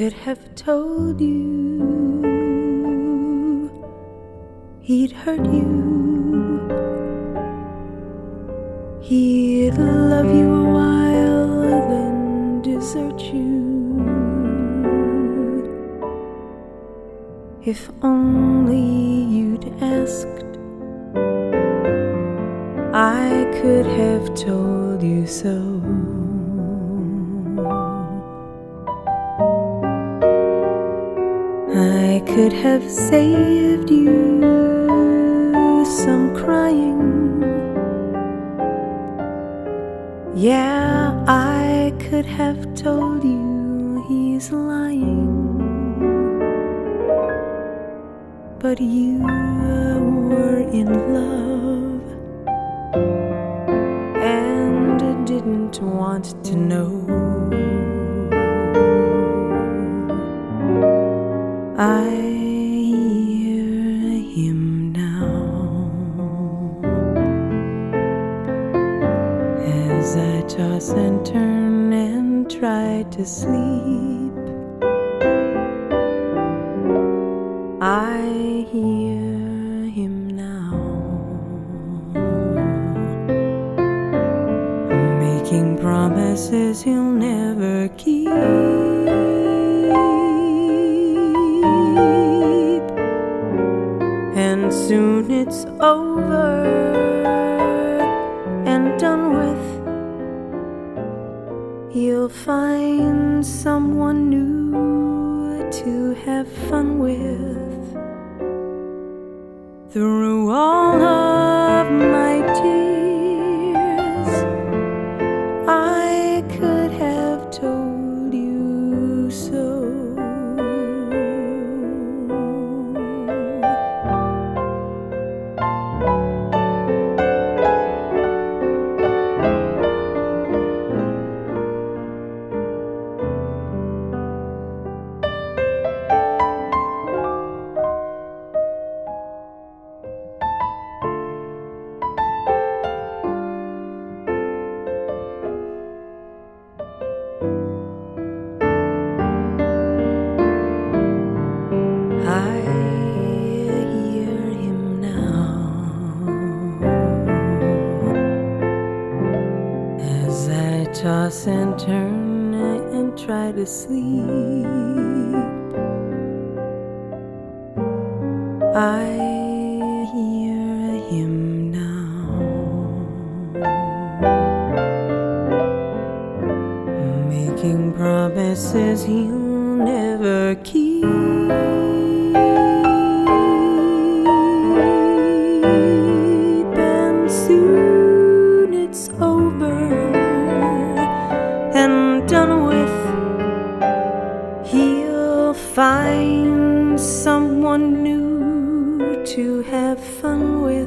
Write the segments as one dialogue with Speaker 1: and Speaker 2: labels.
Speaker 1: could have told you he'd hurt you, he'd love you a while, then desert you. If only you'd asked, I could have told you so. I could have saved you some crying. Yeah, I could have told you he's lying. But you were in love and didn't want to know. I hear him now as I toss and turn and try to sleep. I hear him now, making promises he'll never keep. And soon it's over and done with. He'll find someone new to have fun with. Through all of my tears, I could have told you so. I hear him now as I toss and turn and try to sleep. I hear him now, making promises he'll never keep. And soon it's over and done with. He'll find someone new to have fun with.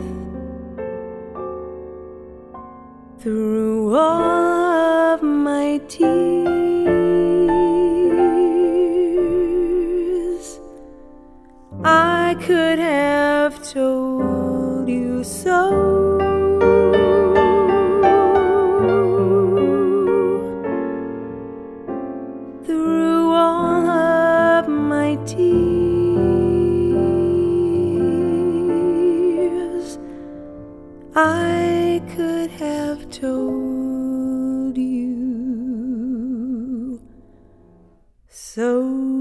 Speaker 1: Through all of my tears, I could have told you so. Through all of my tears, I could have told you so.